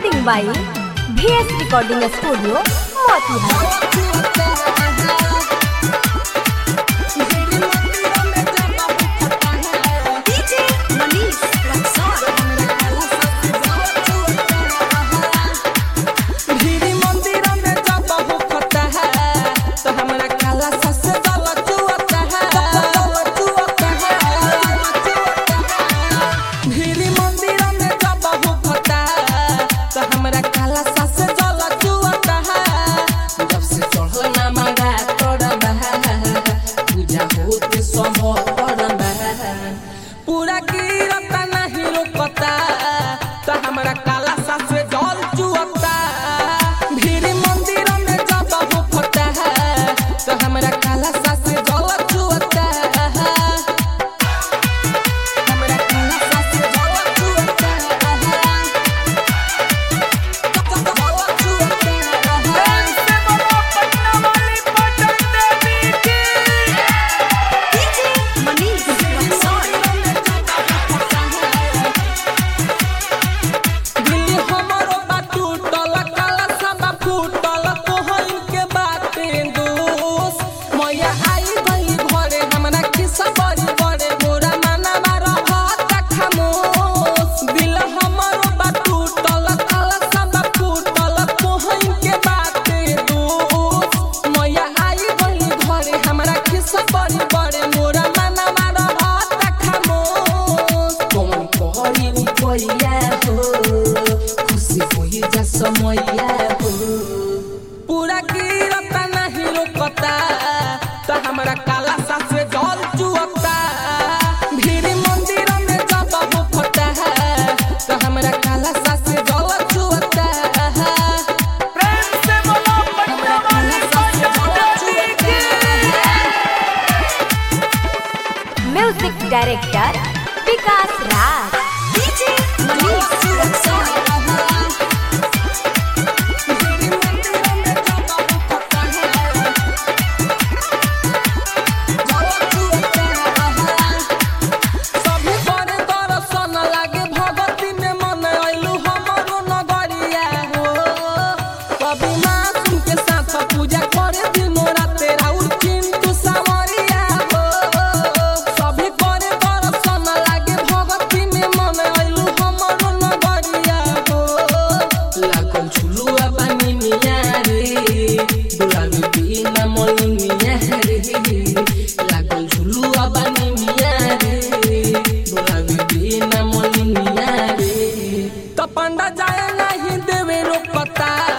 Recording by VS Recording Studio, Motihat. पूरा गिरता नहीं रोकता तो हमरा काला सा से जल चुअता भीरी मंदिर में जब होता तो हमरा काला सा से जल चुअता हमरा काला सा से जल चुअता से बड़ा पटना वाली पटन देवी की पूरा गिरता नहीं रोकता तो हमरा काला सा से जल चुअता भीरी मंदिर में जब होता तो हमरा काला सा से जल चुअता प्रेम से बोलो पटना वाली Music Director Vikas Raj. पंडा जाए नहीं देवे रोकता